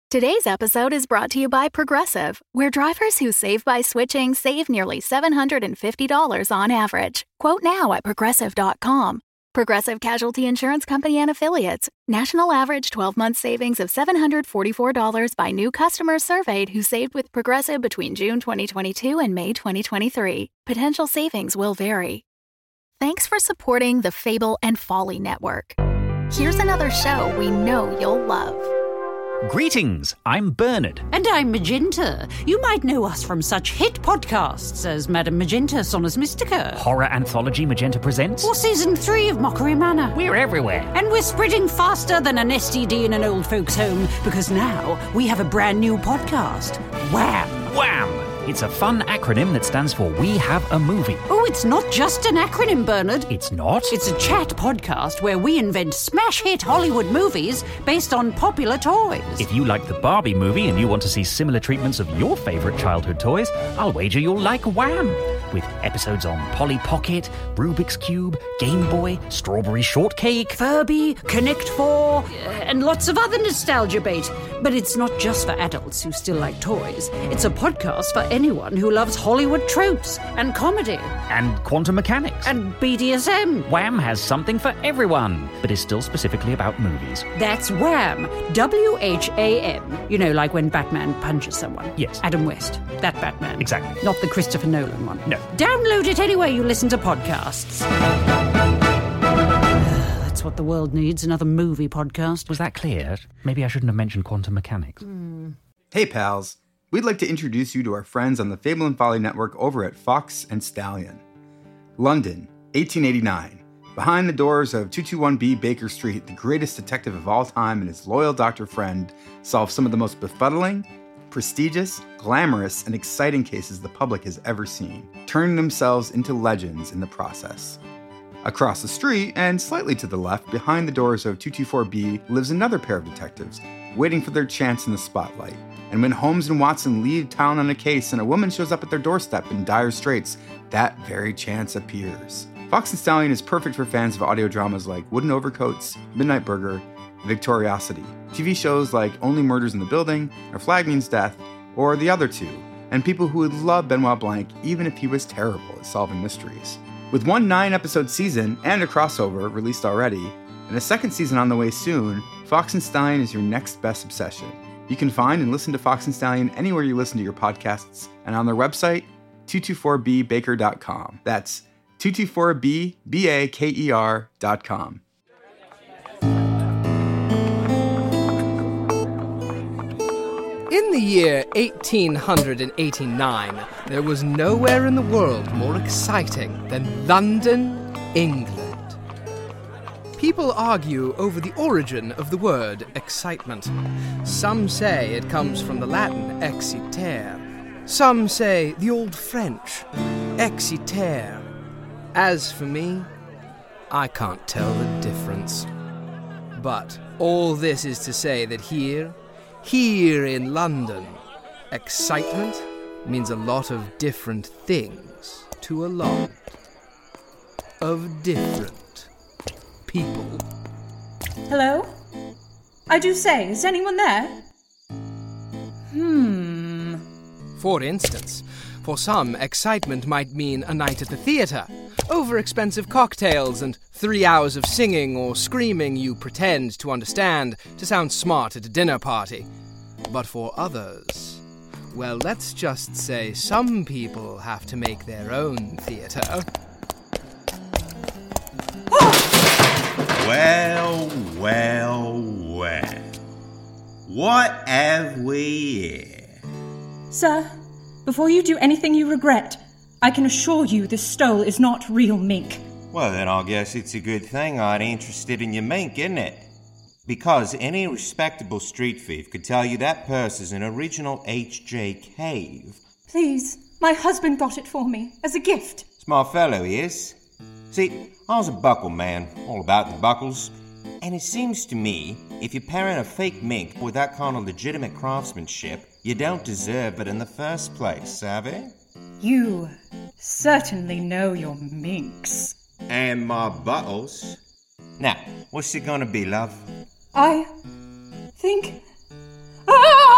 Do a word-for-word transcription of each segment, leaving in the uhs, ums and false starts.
Today's episode is brought to you by Progressive, where drivers who save by switching save nearly seven hundred fifty dollars on average. Quote now at progressive dot com. Progressive Casualty Insurance Company and Affiliates. National average twelve-month savings of seven hundred forty-four dollars by new customers surveyed who saved with Progressive between June twenty twenty-two and May twenty twenty-three. Potential savings will vary. Thanks for supporting the Fable and Folly Network. Here's another show we know you'll love. Greetings, I'm Bernard. And I'm Magenta. You might know us from such hit podcasts as Madame Magenta, Sonus Mystica. Horror anthology Magenta Presents. Or Season three of Mockery Manor. We're everywhere. And we're spreading faster than an S T D in an old folks' home, because now we have a brand new podcast. Wham! Wham! It's a fun acronym that stands for We Have a Movie. Oh, it's not just an acronym, Bernard. It's not? It's a chat podcast where we invent smash hit Hollywood movies based on popular toys. If you like the Barbie movie and you want to see similar treatments of your favourite childhood toys, I'll wager you'll like Wham! With episodes on Polly Pocket, Rubik's Cube, Game Boy, Strawberry Shortcake, Furby, Connect Four, and lots of other nostalgia bait. But it's not just for adults who still like toys. It's a podcast for anyone who loves Hollywood tropes and comedy. And quantum mechanics. And B D S M. Wham has something for everyone, but is still specifically about movies. That's Wham! W H A M. You know, like when Batman punches someone. Yes. Adam West. That Batman. Exactly. Not the Christopher Nolan one. No. Download it anywhere you listen to podcasts. That's what the world needs, another movie podcast. Was that clear? Maybe I shouldn't have mentioned quantum mechanics. Mm. Hey, pals. We'd like to introduce you to our friends on the Fable and Folly Network over at Fox and Stallion. London, eighteen eighty-nine. Behind the doors of two twenty-one B Baker Street, the greatest detective of all time and his loyal doctor friend solve some of the most befuddling, prestigious, glamorous, and exciting cases the public has ever seen, turning themselves into legends in the process. Across the street, and slightly to the left, behind the doors of two twenty-four B, lives another pair of detectives, waiting for their chance in the spotlight. And when Holmes and Watson leave town on a case and a woman shows up at their doorstep in dire straits, that very chance appears. Fox and Stallion is perfect for fans of audio dramas like Wooden Overcoats, Midnight Burger, Victoriosity, T V shows like Only Murders in the Building, or Flag Means Death, or the other two, and people who would love Benoit Blanc even if he was terrible at solving mysteries. With one nine-episode season and a crossover released already, and a second season on the way soon, Fox and Stallion is your next best obsession. You can find and listen to Fox and Stallion anywhere you listen to your podcasts, and on their website, two twenty-four b baker dot com. That's two twenty-four b baker dot com. In the year eighteen eighty-nine, there was nowhere in the world more exciting than London, England. People argue over the origin of the word excitement. Some say it comes from the Latin exciter. Some say the Old French, exciter. As for me, I can't tell the difference. But all this is to say that here, here in London, excitement means a lot of different things to a lot of different people. Hello? I do say, is anyone there? Hmm. For instance, for some, excitement might mean a night at the theatre, over-expensive cocktails, and three hours of singing or screaming you pretend to understand to sound smart at a dinner party. But for others, well, let's just say some people have to make their own theatre. Well, well, well. What have we here? Sir, before you do anything you regret, I can assure you this stole is not real mink. Well, then I guess it's a good thing I'm interested in your mink, isn't it? Because any respectable street thief could tell you that purse is an original H J Cave. Please, my husband got it for me, as a gift. Smart fellow he is. See, I was a buckle man, all about the buckles. And it seems to me, if you're pairing a fake mink with that kind of legitimate craftsmanship, you don't deserve it in the first place, savvy? You certainly know your minks. And my buttles. Now, what's it gonna be, love? I think... Ah!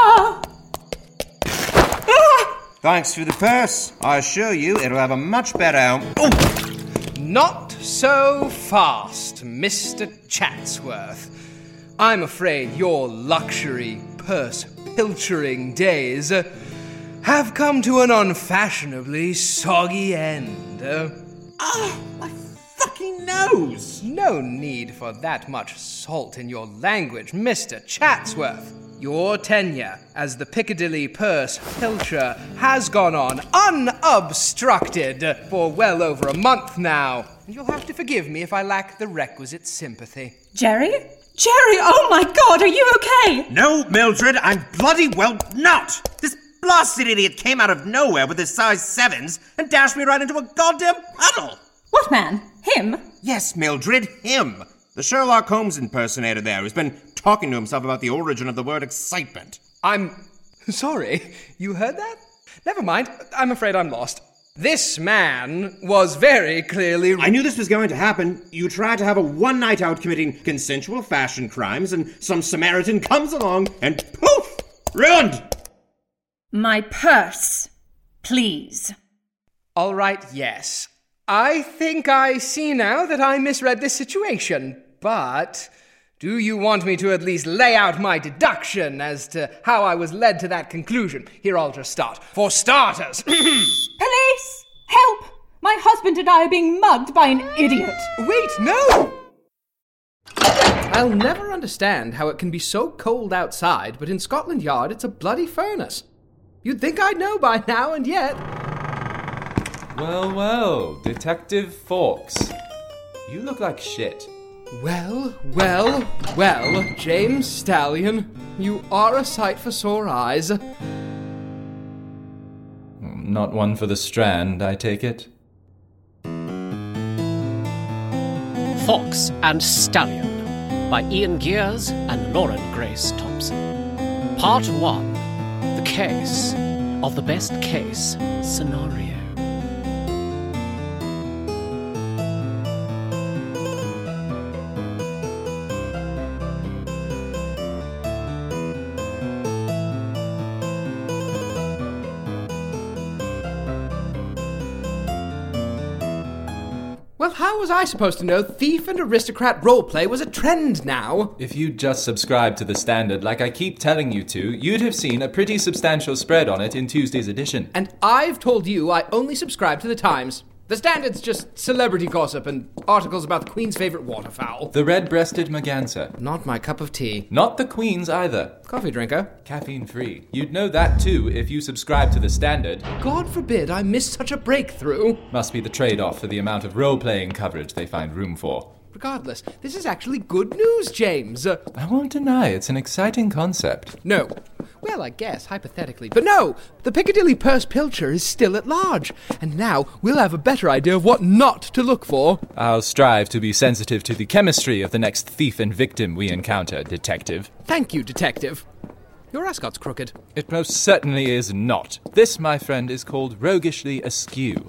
Thanks for the purse. I assure you it'll have a much better... Oh! Not so fast, Mister Chatsworth. I'm afraid your luxury, purse-pilchering days uh, have come to an unfashionably soggy end. Uh, Oh, my fucking nose! no need for that much salt in your language, Mister Chatsworth. Your tenure as the Piccadilly Purse Pilcher has gone on unobstructed for well over a month now, and you'll have to forgive me if I lack the requisite sympathy. Jerry? Jerry, oh my god, are you okay? No, Mildred, I'm bloody well not! This blasted idiot came out of nowhere with his size sevens and dashed me right into a goddamn puddle! What man? Him? Yes, Mildred, him. The Sherlock Holmes impersonator there who's been talking to himself about the origin of the word excitement. I'm sorry, you heard that? Never mind, I'm afraid I'm lost. This man was very clearly... I knew this was going to happen. You tried to have a one night out committing consensual fashion crimes, and some Samaritan comes along and poof! Ruined! My purse, please. All right, yes. I think I see now that I misread this situation, but do you want me to at least lay out my deduction as to how I was led to that conclusion? Here, I'll just start. For starters... Police! Help! My husband and I are being mugged by an idiot. Wait, no! I'll never understand how it can be so cold outside, but in Scotland Yard it's a bloody furnace. You'd think I'd know by now, and yet... Well, well, Detective Fawkes. You look like shit. Well, well, well, James Stallion, you are a sight for sore eyes. Not one for the Strand, I take it? Fawkes and Stallion by Ian Gears and Lauren Grace Thompson. Part one. The case of the best case scenario. Well, how was I supposed to know thief and aristocrat roleplay was a trend now? If you'd just subscribed to the Standard like I keep telling you to, you'd have seen a pretty substantial spread on it in Tuesday's edition. And I've told you I only subscribe to the Times. The Standard's just celebrity gossip and articles about the Queen's favourite waterfowl. The red-breasted merganser. Not my cup of tea. Not the Queen's either. Coffee drinker. Caffeine-free. You'd know that too if you subscribe to the Standard. God forbid I miss such a breakthrough. Must be the trade-off for the amount of role-playing coverage they find room for. Regardless, this is actually good news, James. Uh, I won't deny it's an exciting concept. No. Well, I guess, hypothetically. But no! The Piccadilly Purse Pilcher is still at large. And now we'll have a better idea of what not to look for. I'll strive to be sensitive to the chemistry of the next thief and victim we encounter, Detective. Thank you, Detective. Your ascot's crooked. It most certainly is not. This, my friend, is called roguishly askew.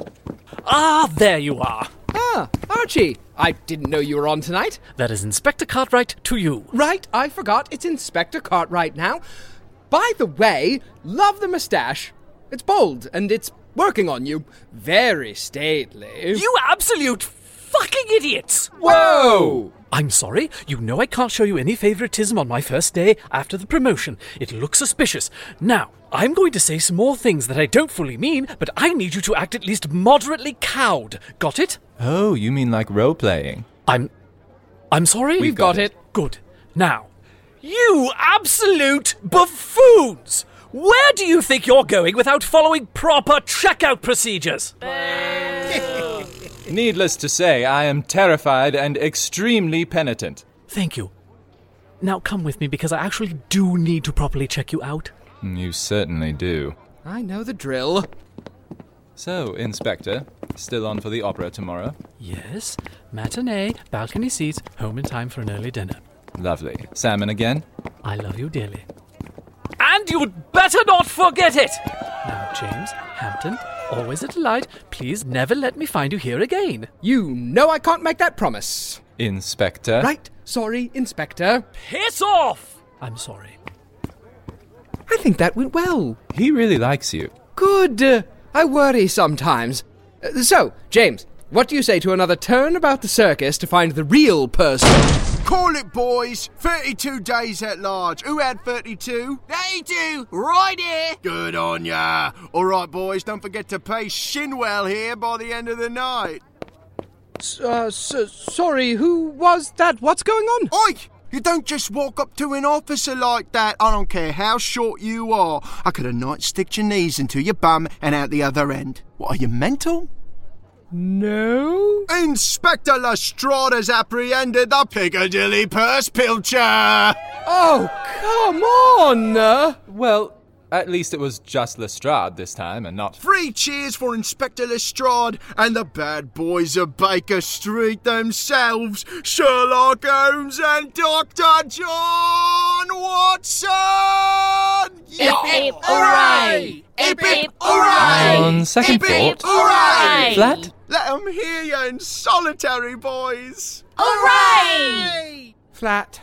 Ah, there you are. Ah, Archie. I didn't know you were on tonight. That is Inspector Cartwright to you. Right, I forgot. It's Inspector Cartwright now. By the way, love the moustache. It's bold, and it's working on you. Very stately. You absolute fucking idiots! Whoa! I'm sorry, you know I can't show you any favoritism on my first day after the promotion. It looks suspicious. Now, I'm going to say some more things that I don't fully mean, but I need you to act at least moderately cowed. Got it? Oh, you mean like role-playing? I'm... I'm sorry? We've got, got it. it. Good. Now, you absolute buffoons! Where do you think you're going without following proper checkout procedures? Needless to say, I am terrified and extremely penitent. Thank you. Now come with me, because I actually do need to properly check you out. You certainly do. I know the drill. So, Inspector, still on for the opera tomorrow? Yes. Matinee, balcony seats, home in time for an early dinner. Lovely. Salmon again? I love you dearly. And you'd better not forget it! Now, James, Hampton, always a delight. Please never let me find you here again. You know I can't make that promise. Inspector? Right. Sorry, Inspector. Piss off! I'm sorry. I think that went well. He really likes you. good. I worry sometimes. Uh, so, James, what do you say to another turn about the circus to find the real person? Call it, boys. thirty-two days at large. Who had thirty-two? thirty-two, right here. Good on ya. All right, boys, don't forget to pay Shinwell here by the end of the night. Uh, so, sorry, who was that? What's going on? Oi! You don't just walk up to an officer like that. I don't care how short you are. I could have nightsticked your knees into your bum and out the other end. What, are you mental? No. Inspector Lestrade has apprehended the Piccadilly purse pilcher. Oh, come on! Well, at least it was just Lestrade this time and not... Three cheers for Inspector Lestrade and the bad boys of Baker Street themselves, Sherlock Holmes and Doctor John Watson! Hip hip hooray! Hip hip hooray! On second Hip, hip, thought... hooray! Flat? Let them hear you in solitary, boys! Hooray! Flat.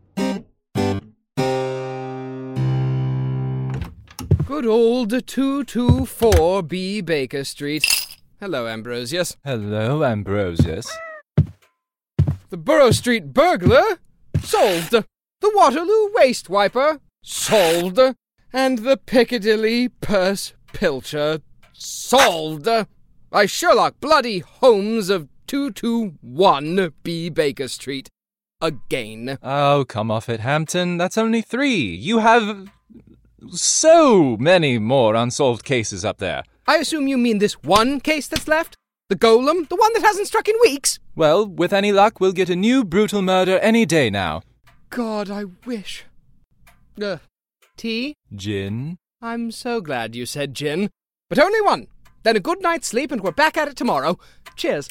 Good old two two four B Baker Street. Hello, Ambrosius. Hello, Ambrosius. The Borough Street burglar? Solved. The Waterloo waste wiper? Solved. And the Piccadilly purse pilcher? Solved. By Sherlock Bloody Holmes of two two one B Baker Street. Again. Oh, come off it, Hampton. That's only three. You have... so many more unsolved cases up there. I assume you mean this one case that's left? The golem? The one that hasn't struck in weeks? Well, with any luck, we'll get a new brutal murder any day now. God, I wish. Uh, tea? Gin? I'm so glad you said gin. But only one. Then a good night's sleep and we're back at it tomorrow. Cheers.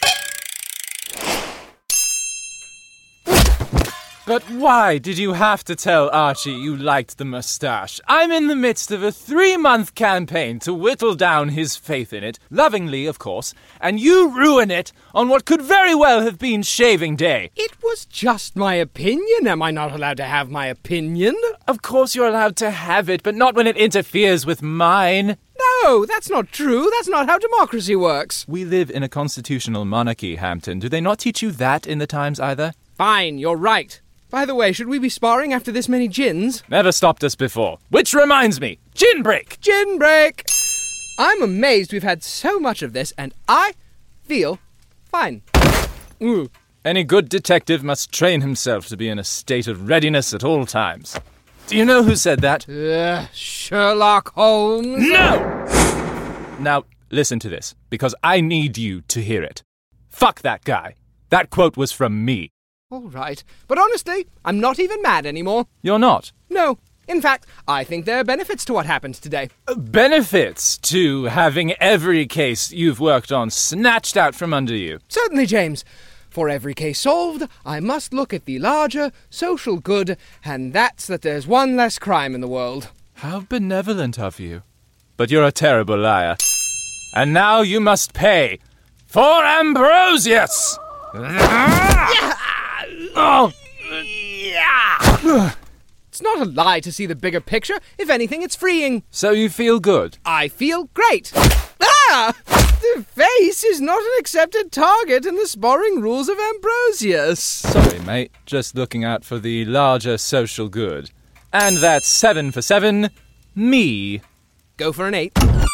But why did you have to tell Archie you liked the moustache? I'm in the midst of a three-month campaign to whittle down his faith in it, lovingly, of course, and you ruin it on what could very well have been shaving day. It was just my opinion. Am I not allowed to have my opinion? Of course you're allowed to have it, but not when it interferes with mine. No, that's not true. That's not how democracy works. We live in a constitutional monarchy, Hampton. Do they not teach you that in the Times either? Fine, you're right. By the way, should we be sparring after this many gins? Never stopped us before. Which reminds me, gin break! Gin break! I'm amazed we've had so much of this, and I feel fine. Ooh. Any good detective must train himself to be in a state of readiness at all times. Do you know who said that? Uh, Sherlock Holmes? No! Now, listen to this, because I need you to hear it. Fuck that guy. That quote was from me. All right. But honestly, I'm not even mad anymore. You're not? No. In fact, I think there are benefits to what happened today. Uh, benefits to having every case you've worked on snatched out from under you? Certainly, James. For every case solved, I must look at the larger social good, and that's that there's one less crime in the world. How benevolent of you. But you're a terrible liar. And now you must pay for Ambrosius! Yeah. Oh! Yeah. It's not a lie to see the bigger picture. If anything, it's freeing. So you feel good? I feel great. Ah! The face is not an accepted target in the sparring rules of Ambrosius. Sorry, mate. Just looking out for the larger social good. And that's seven for seven. Me. Go for an eight.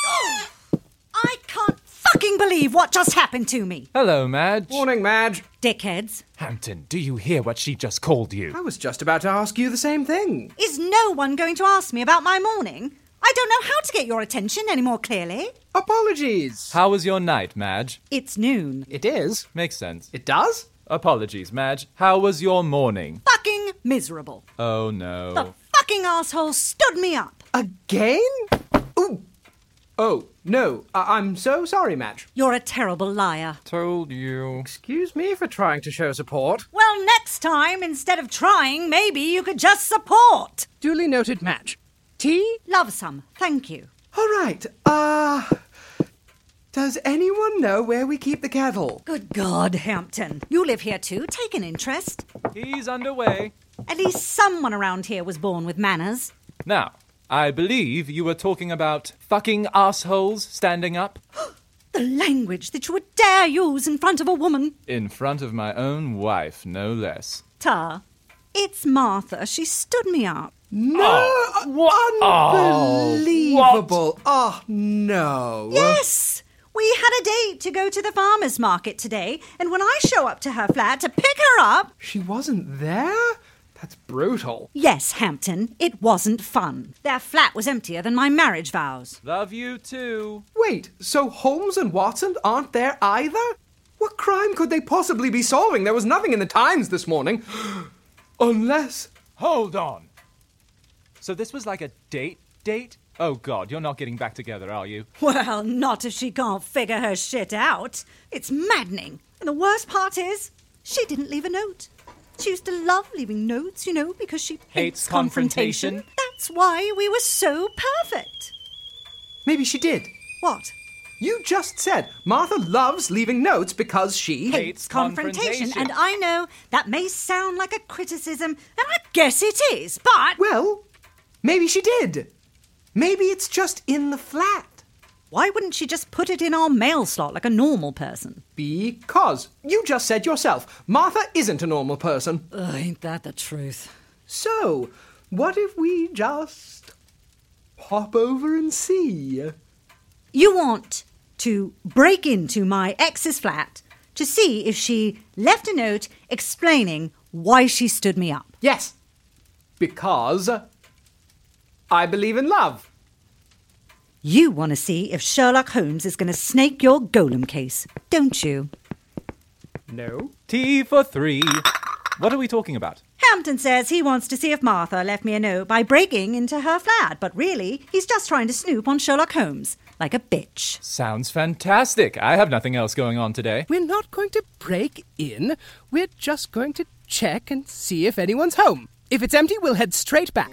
I can't fucking believe what just happened to me. Hello, Madge. Morning, Madge. Dickheads. Hampton, do you hear what she just called you? I was just about to ask you the same thing. Is no one going to ask me about my morning? I don't know how to get your attention any more clearly. Apologies. How was your night, Madge? It's noon. It is. Makes sense. It does? Apologies, Madge. How was your morning? Fucking miserable. Oh, no. The fucking asshole stood me up. Again? Ooh. Oh, no. I- I'm so sorry, Madge. You're a terrible liar. Told you. Excuse me for trying to show support. Well, next time, instead of trying, maybe you could just support. Duly noted, Madge. Tea? Love some, thank you. All right. Uh, does anyone know where we keep the kettle? Good God, Hampton. You live here too. Take an interest. He's underway. At least someone around here was born with manners. Now, I believe you were talking about fucking assholes standing up. The language that you would dare use in front of a woman. In front of my own wife, no less. Ta, it's Martha. She stood me up. No! Oh, what? Unbelievable. Oh, no. Yes! We had a date to go to the farmer's market today, and when I show up to her flat to pick her up... She wasn't there? That's brutal. Yes, Hampton, it wasn't fun. Their flat was emptier than my marriage vows. Love you too. Wait, so Holmes and Watson aren't there either? What crime could they possibly be solving? There was nothing in the Times this morning. Unless... Hold on. So this was like a date date? Oh, God, you're not getting back together, are you? Well, not if she can't figure her shit out. It's maddening. And the worst part is, she didn't leave a note. She used to love leaving notes, you know, because she hates, Hates confrontation. confrontation. That's why we were so perfect. Maybe she did. What? You just said Martha loves leaving notes because she... Hates confrontation. And I know that may sound like a criticism, and I guess it is, but... Well, maybe she did. Maybe it's just in the flat. Why wouldn't she just put it in our mail slot like a normal person? Because you just said yourself, Martha isn't a normal person. Ugh, ain't that the truth? So, what if we just pop over and see? You want to break into my ex's flat to see if she left a note explaining why she stood me up. Yes, because I believe in love. You want to see if Sherlock Holmes is going to snake your golem case, don't you? No. T for three. What are we talking about? Hampton says he wants to see if Martha left me a note by breaking into her flat, but really, he's just trying to snoop on Sherlock Holmes, like a bitch. Sounds fantastic. I have nothing else going on today. We're not going to break in. We're just going to check and see if anyone's home. If it's empty, we'll head straight back.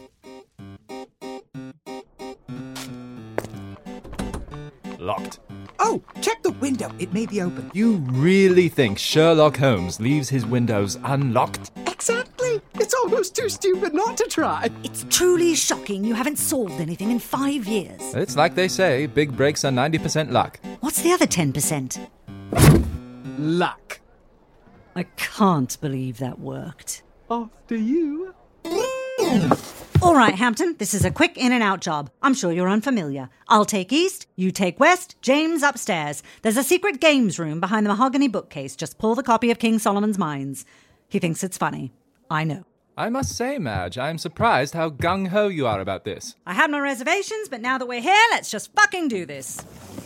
Locked. Oh, check the window. It may be open. You really think Sherlock Holmes leaves his windows unlocked? Exactly. It's almost too stupid not to try. It's truly shocking you haven't solved anything in five years. It's like they say, big breaks are ninety percent luck. What's the other ten percent? Luck. I can't believe that worked. After you. All right, Hampton, this is a quick in-and-out job. I'm sure you're unfamiliar. I'll take east, you take west, James upstairs. There's a secret games room behind the mahogany bookcase. Just pull the copy of King Solomon's Mines. He thinks it's funny. I know. I must say, Madge, I'm surprised how gung-ho you are about this. I had my reservations, but now that we're here, let's just fucking do this.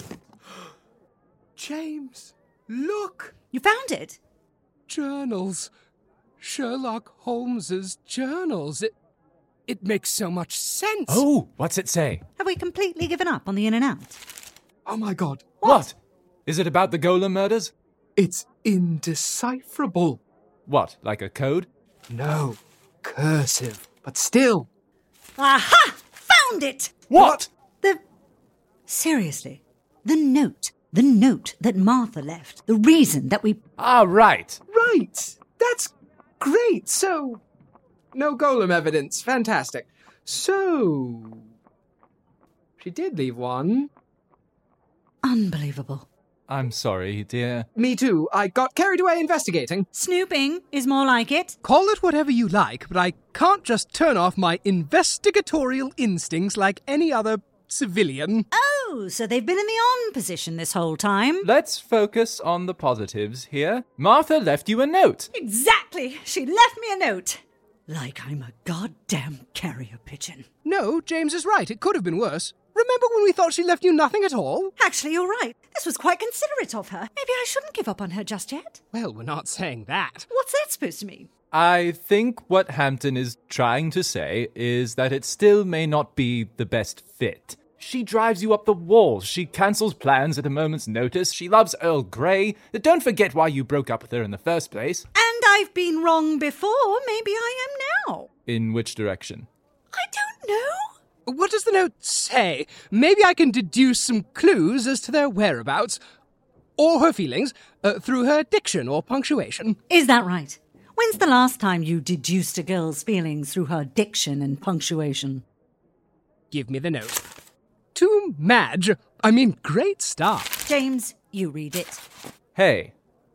James, look. You found it? Journals. Sherlock Holmes's journals. It, it makes so much sense. Oh, what's it say? Have we completely given up on the in-and-out? Oh, my God. What? what? Is it about the Golem murders? It's indecipherable. What, like a code? No, cursive, but still. Aha! Found it! What? The... Seriously, the note. The note that Martha left. The reason that we... Ah, right. Right. That's great. So, no golem evidence. Fantastic. So, she did leave one. Unbelievable. I'm sorry, dear. Me too. I got carried away investigating. Snooping is more like it. Call it whatever you like, but I can't just turn off my investigatorial instincts like any other civilian. Oh, so they've been in the on position this whole time. Let's focus on the positives here. Martha left you a note. Exactly. She left me a note. Like I'm a goddamn carrier pigeon. No, James is right. It could have been worse. Remember when we thought she left you nothing at all? Actually, you're right. This was quite considerate of her. Maybe I shouldn't give up on her just yet. Well, we're not saying that. What's that supposed to mean? I think what Hampton is trying to say is that it still may not be the best fit. She drives you up the wall. She cancels plans at a moment's notice. She loves Earl Grey. Don't forget why you broke up with her in the first place. And I've been wrong before. Maybe I am now. In which direction? I don't know. What does the note say? Maybe I can deduce some clues as to their whereabouts, or her feelings, uh, through her diction or punctuation. Is that right? When's the last time you deduced a girl's feelings through her diction and punctuation? Give me the note. To Madge. I mean, great start. James, you read it. Hey.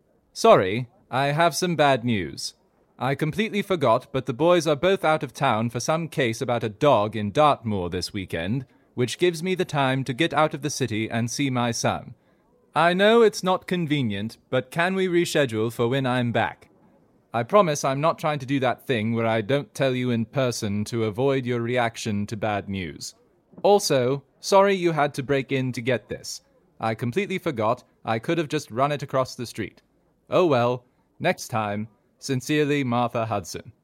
Sorry, I have some bad news. I completely forgot, but the boys are both out of town for some case about a dog in Dartmoor this weekend, which gives me the time to get out of the city and see my son. I know it's not convenient, but can we reschedule for when I'm back? I promise I'm not trying to do that thing where I don't tell you in person to avoid your reaction to bad news. Also, sorry you had to break in to get this. I completely forgot. I could have just run it across the street. Oh well, next time. Sincerely, Martha Hudson.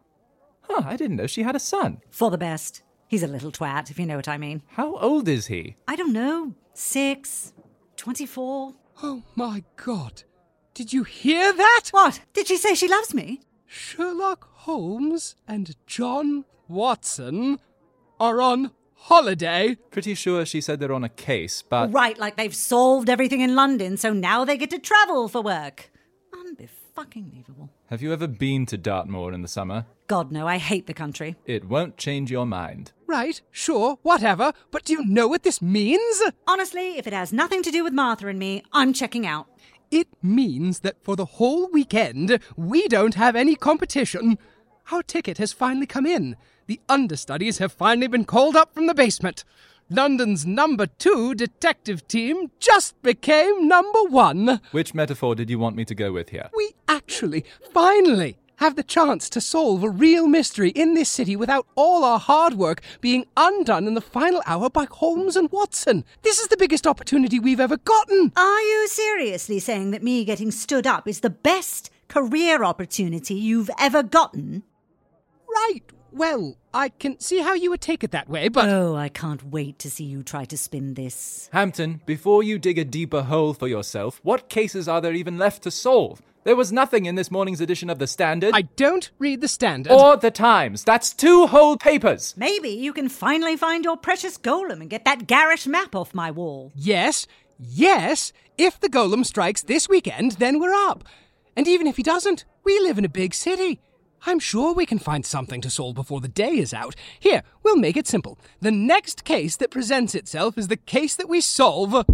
Huh, I didn't know she had a son. For the best. He's a little twat, if you know what I mean. How old is he? I don't know. Six? Twenty-four? Oh, my God. Did you hear that? What? Did she say she loves me? Sherlock Holmes and John Watson are on holiday. Pretty sure she said they're on a case, but... Right, like they've solved everything in London, so now they get to travel for work. Unbe-fucking-lievable. Have you ever been to Dartmoor in the summer? God, no, I hate the country. It won't change your mind. Right, sure, whatever, but do you know what this means? Honestly, if it has nothing to do with Martha and me, I'm checking out. It means that for the whole weekend, we don't have any competition. Our ticket has finally come in. The understudies have finally been called up from the basement. London's number two detective team just became number one. Which metaphor did you want me to go with here? We actually, finally, have the chance to solve a real mystery in this city without all our hard work being undone in the final hour by Holmes and Watson. This is the biggest opportunity we've ever gotten. Are you seriously saying that me getting stood up is the best career opportunity you've ever gotten? Right. Well, I can see how you would take it that way, but... Oh, I can't wait to see you try to spin this. Hampton, before you dig a deeper hole for yourself, what cases are there even left to solve? There was nothing in this morning's edition of the Standard. I don't read the Standard. Or the Times. That's two whole papers. Maybe you can finally find your precious golem and get that garish map off my wall. Yes, yes. If the golem strikes this weekend, then we're up. And even if he doesn't, we live in a big city. I'm sure we can find something to solve before the day is out. Here, we'll make it simple. The next case that presents itself is the case that we solve...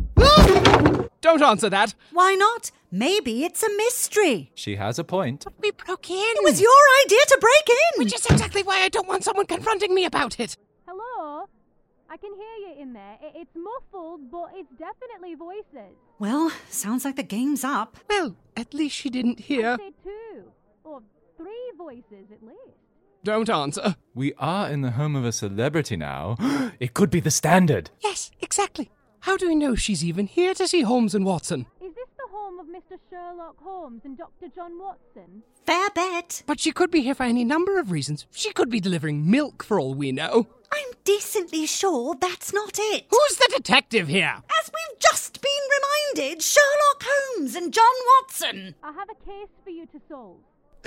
Don't answer that. Why not? Maybe it's a mystery. She has a point. But we broke in. It was your idea to break in. Which is exactly why I don't want someone confronting me about it. Hello? I can hear you in there. It's muffled, but it's definitely voices. Well, sounds like the game's up. Well, at least she didn't hear. I'd say two. Or three voices at least. Don't answer. We are in the home of a celebrity now. It could be the Standard. Yes, exactly. How do we know she's even here to see Holmes and Watson? Is this the home of Mister Sherlock Holmes and Doctor John Watson? Fair bet. But she could be here for any number of reasons. She could be delivering milk for all we know. I'm decently sure that's not it. Who's the detective here? As we've just been reminded, Sherlock Holmes and John Watson. I have a case for you to solve.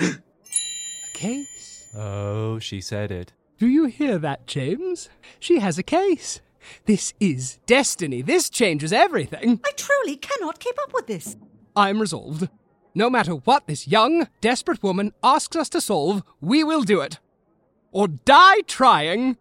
A case? Oh, she said it. Do you hear that, James? She has a case. This is destiny. This changes everything. I truly cannot keep up with this. I'm resolved. No matter what this young, desperate woman asks us to solve, we will do it. Or die trying.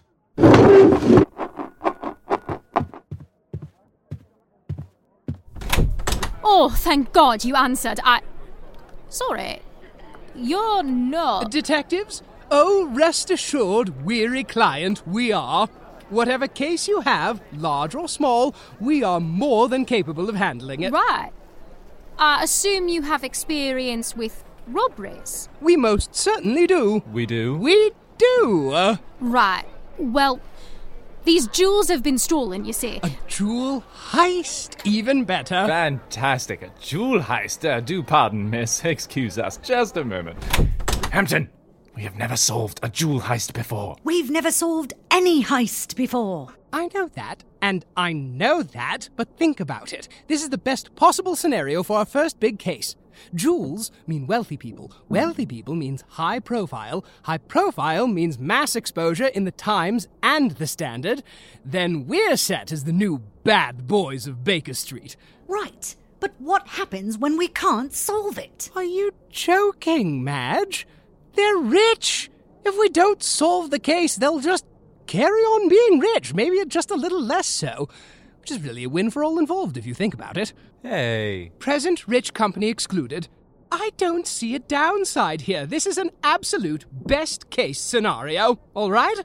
Oh, thank God you answered. I... Sorry. You're not... Detectives? Oh, rest assured, weary client, we are. Whatever case you have, large or small, we are more than capable of handling it. Right. I assume you have experience with robberies. We most certainly do. We do? We do. Uh, right. Well, these jewels have been stolen, you see. A jewel heist? Even better. Fantastic. A jewel heist. Uh, do pardon, miss. Excuse us. Just a moment. Hampton! We have never solved a jewel heist before. We've never solved any heist before. I know that, and I know that, but think about it. This is the best possible scenario for our first big case. Jewels mean wealthy people. Wealthy people means high profile. High profile means mass exposure in the Times and the Standard. Then we're set as the new bad boys of Baker Street. Right, but what happens when we can't solve it? Are you joking, Madge? They're rich. If we don't solve the case, they'll just carry on being rich, maybe just a little less so. Which is really a win for all involved, if you think about it. Hey. Present rich company excluded. I don't see a downside here. This is an absolute best-case scenario, all right?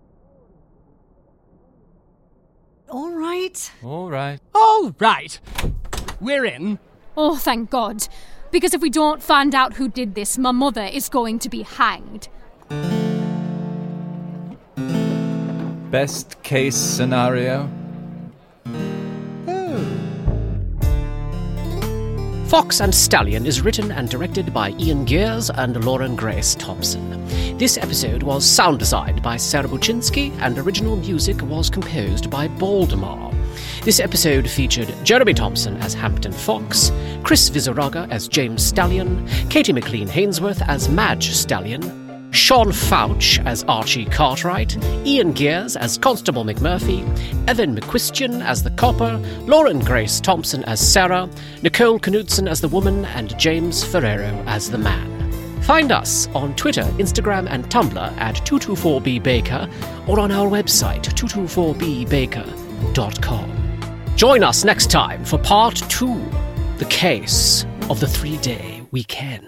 All right. All right. All right. We're in. Oh, thank God. Because if we don't find out who did this, my mother is going to be hanged. Best case scenario? Fox and Stallion is written and directed by Ian Gears and Lauren Grace Thompson. This episode was sound designed by Sarah Buczynski and original music was composed by Baldemar. This episode featured Jeremy Thompson as Hampton Fox, Chris Vizaraga as James Stallion, Katie McLean Hainsworth as Madge Stallion, Sean Fouch as Archie Cartwright, Ian Gears as Constable McMurphy, Evan McQuistion as the Copper, Lauren Grace Thompson as Sarah, Nicole Knudsen as the Woman, and James Ferrero as the Man. Find us on Twitter, Instagram, and Tumblr at two two four B Baker or on our website, two two four b baker dot com. Join us next time for part two, The Case of the Three-Day Weekend.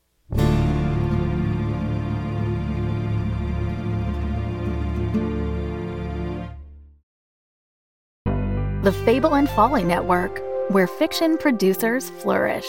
The Fable and Folly Network, where fiction producers flourish.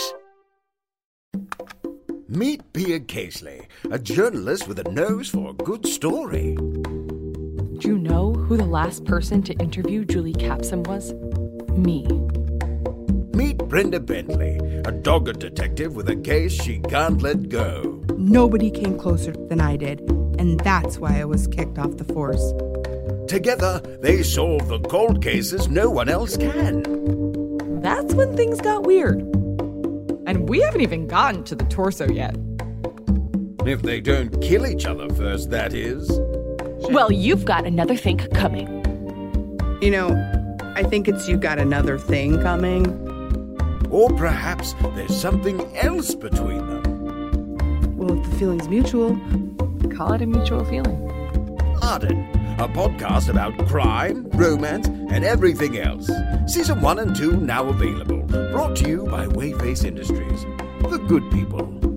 Meet Pia Casely, a journalist with a nose for a good story. Do you know who the last person to interview Julie Capsum was? Me. Meet Brenda Bentley, a dogged detective with a case she can't let go. Nobody came closer than I did, and that's why I was kicked off the force. Together, they solve the cold cases no one else can. That's when things got weird. And we haven't even gotten to the torso yet. If they don't kill each other first, that is. Well, you've got another thing coming. You know, I think it's you got another thing coming. Or perhaps there's something else between them. Well, if the feeling's mutual, call it a mutual feeling. Arden, a podcast about crime, romance, and everything else. Season one and two now available. Brought to you by Wayface Industries. The good people.